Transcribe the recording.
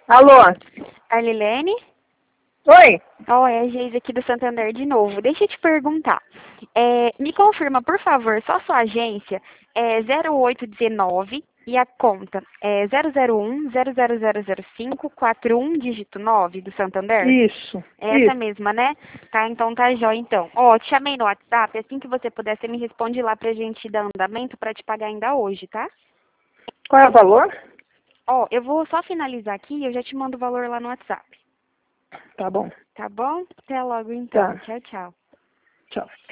Alô? Arlilene? Oi? É a Geise aqui do Santander de novo. Deixa eu te perguntar. Me confirma, por favor, só sua agência é 0819 e a conta é 001-00005-41 dígito 9 do Santander? Isso. É essa mesma, né? Tá, então tá jóia, então. Te chamei no WhatsApp, assim que você puder, você me responde lá pra gente dar andamento pra te pagar ainda hoje, tá? Qual é o valor? Eu vou só finalizar aqui e eu já te mando o valor lá no WhatsApp. Tá bom. Tá bom? Até logo então. Tá. Tchau, tchau. Tchau.